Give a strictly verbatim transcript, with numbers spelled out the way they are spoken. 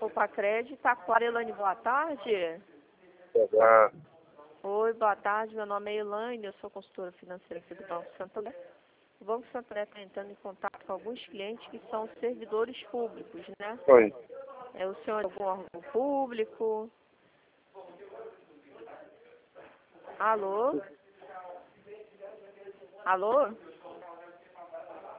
Opa Crédito, Taquara. Elaine, boa tarde. Olá. Oi, boa tarde. Meu nome é Elaine, eu sou consultora financeira aqui do Banco Santander. O Banco Santander está entrando em contato com alguns clientes que são servidores públicos, né? Oi. É o senhor é algum órgão público? Alô? Alô?